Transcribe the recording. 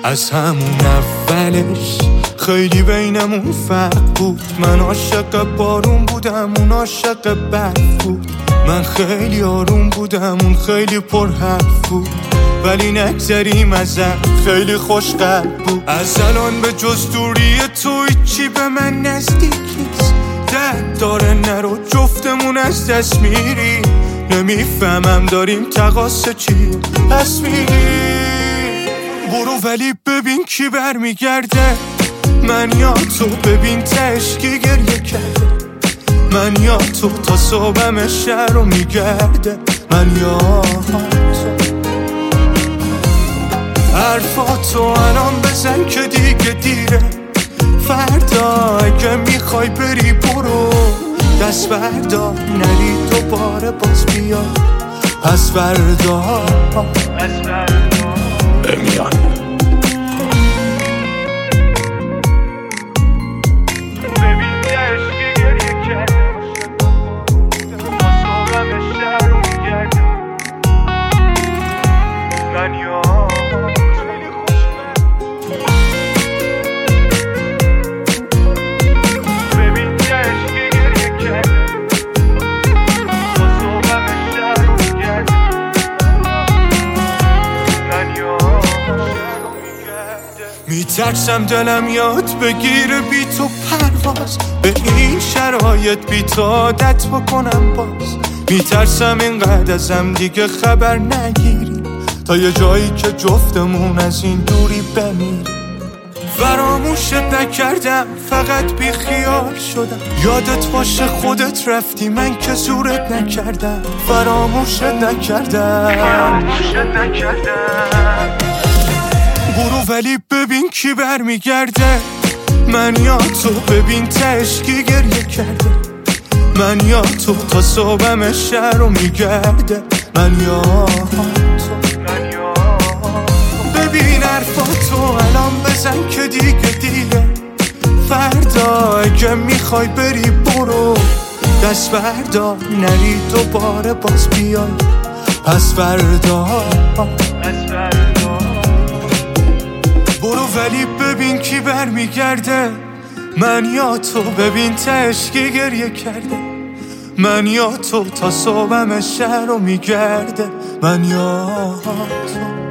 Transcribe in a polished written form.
از همون اولش خیلی بینمون فرق بود. من عاشق بارون بودم، اون عاشق برف بود. من خیلی آروم بودم، اون خیلی پر حرف بود. ولی نگذریم ازم، خیلی خوش قلب بود. از الان به جز دوری تو هیچی به من نزدیک نیست. درد داره نرو، جفتمون از دست میری. نمیفهمم داریم تقاصه چی پس میری. برو ولی ببین کی برمیگرده. من یا تو، ببین تهش کی گریه کرده. من یا تو، تا صبحم شهر رو میگرده. من یا تو. حرفاتو الان بزن که دیگه دیره. فردا اگه میخوای بری برو، دست بردار نری دوباره باز بیا. پس فردا بمیان. میترسم دلم یاد بگیره بی تو پرواز. به این شرایط بی تو عادت بکنم باز. میترسم اینقدر ازم دیگه خبر نگیری، تا یه جایی که جفتمون از این دوری بمیری. فراموشت نکردم، فقط بی خیال شدم. یادت باشه خودت رفتی، من که زورت نکردم. فراموشت نکردم. برو ولی ببین کی برمیگرده. من یا تو، ببین تهش کی گریه کرده. من یا تو، تا صبحم شهر رو میگرده. من یا تو. ببین حرفاتو الان بزن که دیگه دیره. فردا اگه میخوای بری برو، دست بردار نری دوباره باز بیای. پس فردا برو ولی ببین کی برمیگرده. من یا تو، ببین تهش کی گریه کرده. من یا تو، تا صبحم شهر رو میگرده. من یا تو.